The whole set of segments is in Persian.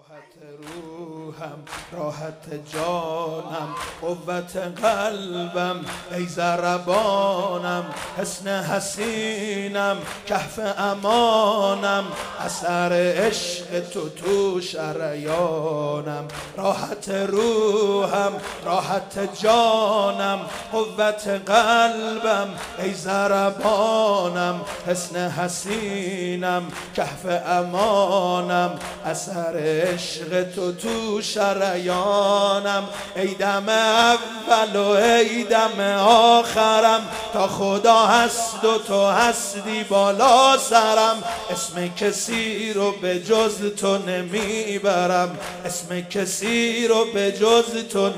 روحم راحت جانم قوت قلبم ای ضربانم حسن حسینم کهف امانم اثر عشق تو شریانم راحت روحم راحت جانم قوت قلبم ای ضربانم حسن حسینم کهف امانم اثر عشق تو شریانم ای دم اول و ای دم آخرم تا خدا هست و تو هستی بالا سرم اسم کسی رو به جز تو نمیبرم اسم کسی رو به جز تو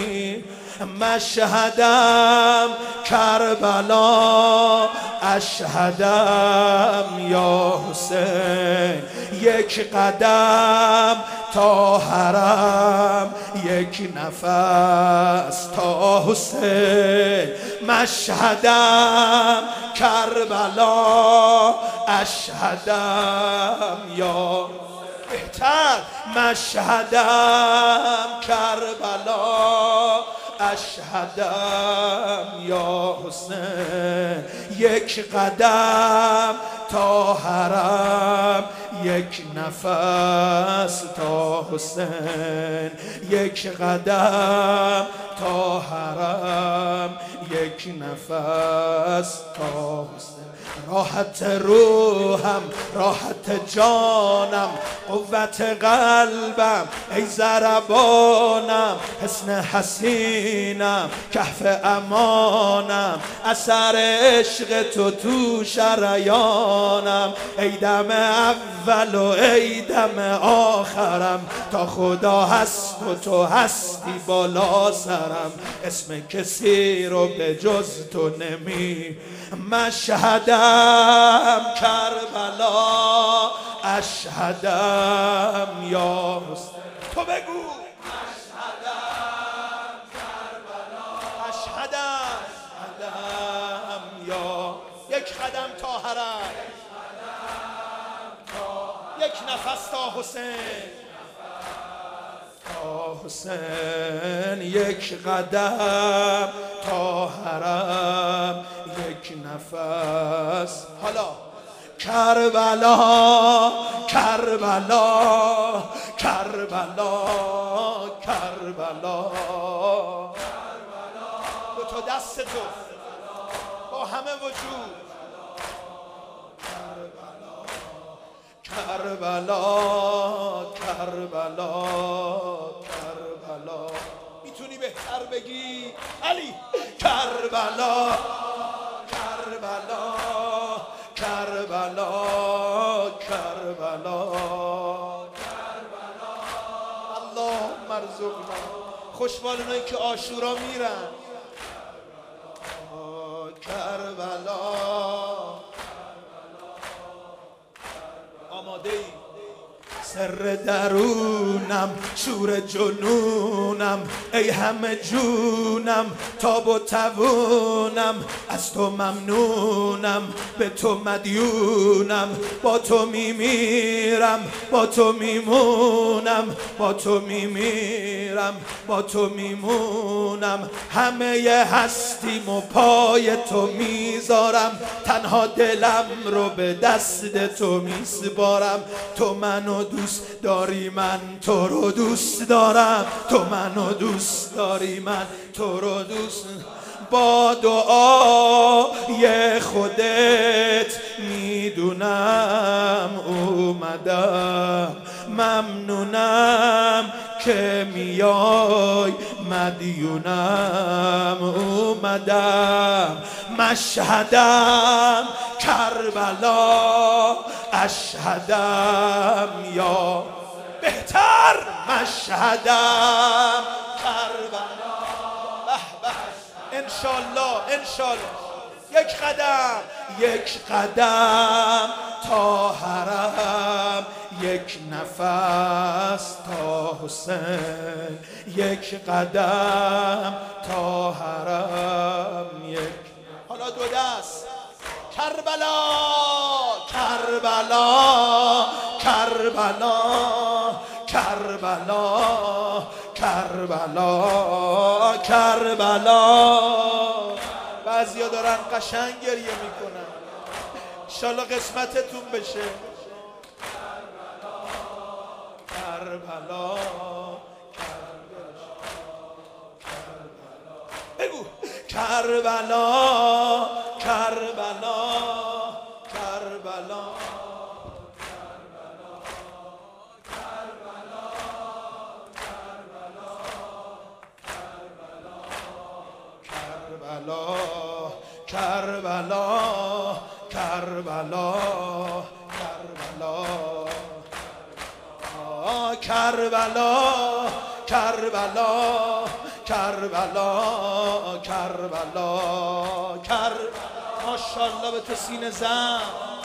مشهدم کربلا اشهدم یا حسین یک قدم تا حرم یک نفس تا حسین مشهدم کربلا اشهدم یا بهتر مشهدم کربلا اشهدم یا حسین یک قدم تا حرم یک نفس تا حسین یک قدم تا حرم یک نفس تا حسین راحت روحم راحت جانم قوت قلبم ای ضربانم حسن حسینم کهف امانم اثر عشق تو شریانم ای دم اول و ای دم آخرم تا خدا هست و تو هستی بالا سرم اسم کسی رو به جز تو مشهدم کربلا اشهدم یا حسین تو بگو اشهدم کربلا اشهدم یا یک قدم تا حرم یک نفس تا حسین حسین یک قدم تا حرم یک نفس حالا کربلا کربلا کربلا کربلا به تو دست تو با همه وجود کربلا کربلا کربلا میتونی بهتر بگی علی کربلا کربلا کربلا کربلا کربلا اللهم ارزقنا خوشبال اونایی که عاشورا میرن کربلا آماده ای سر درونم شور جنونم ای همه جونم تاب و توونم از تو ممنونم به تو مدیونم با تو میمیرم با تو میمونم با تو میمیرم با تو میمونم همه هستیم و پای تو میذارم تنها دلم رو به دست تو میسپارم تو منو دوست داری من تو رو دوست دارم تو منو دوست داری من تو رو دوست با دعای خودت میدونم اومدم ممنونم که میای مدیونم اومدم مشهدم کربلا اشهدم یا بهتر مشهدم کربلا انشالله انشالله یک قدم تا حرم یک نفس تا حسین یک قدم تا حرم یک حالا دو دست کربلا کربلا کربلا کربلا کربلا کربلا. بعضیا دارن قشنگ گریه میکنن، انشالله قسمتتون بشه. کربلا بگو کربلا کربلا کربلا کربلا کربلا کربلا کربلا کربلا کربلا کربلا ماشاءالله به تو سینه زن.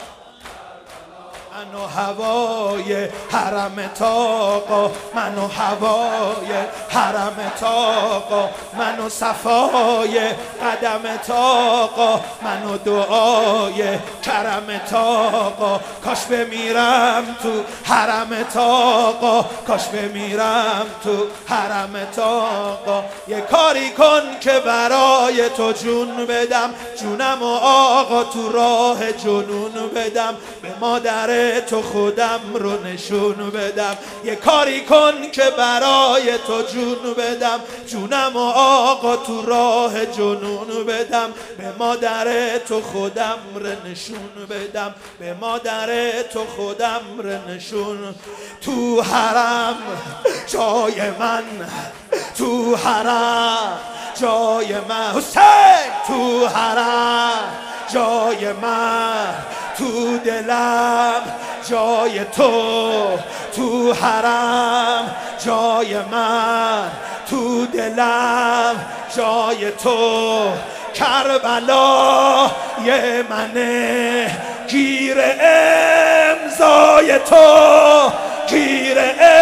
من و هوای حرم آقا، من و هوای حرم آقا، من و صفای قدم آقا، من و دعای کرم آقا. کاش بمیرم تو حرم آقا، کاش بمیرم تو حرم آقا. یه کاری کن که برای تو جون بدم، جونم و آقا تو راه جنون بدم، به مادر تو خودم رو نشون بدم. یه کاری کن که برای تو جون بدم، جونم و آقا تو راه جنون بدم، به مادر تو خودم رو نشون بدم، به مادر تو خودم رو نشون. تو حرم جای من، تو حرم جای من، حسین تو حرم جای من، تو دلم جای تو، تو حرم جای من، تو دلم جای تو. کربلا یه منه گیر امضای تو، گیر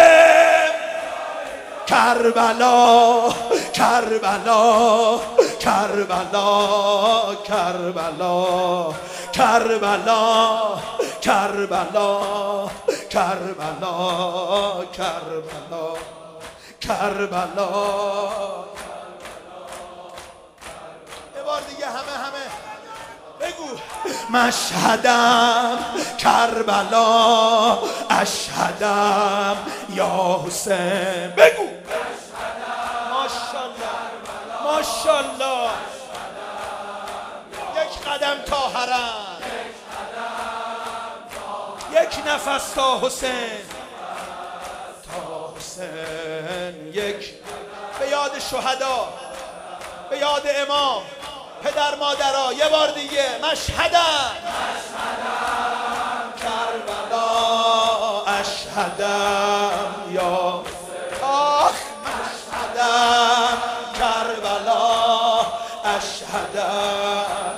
کربلا کربلا کربلا کربلا کربلا کربلا کربلا کربلا کربلا. یه بار دیگه همه بگو مشهدم کربلا، اشهدم یا حسین. بگو ماشاءالله ماشاءالله. یک قدم تا حرم، یک نفس تا حسین، تا حسین. یک به یاد شهدا، به یاد امام، پدر مادرها. یه بار دیگه مشهدم کربلا، اشهدم یا آخ، مشهدم کربلا، اشهدم.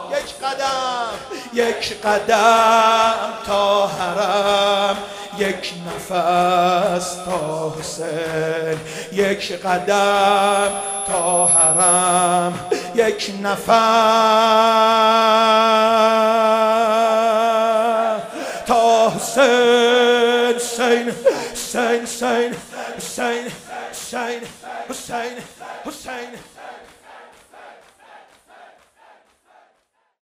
یک قدم تا حرم، یک نفس تا حسین. یک قدم تا حرم، یک نفس تا حسین. حسین حسین حسین حسین حسین حسین حسین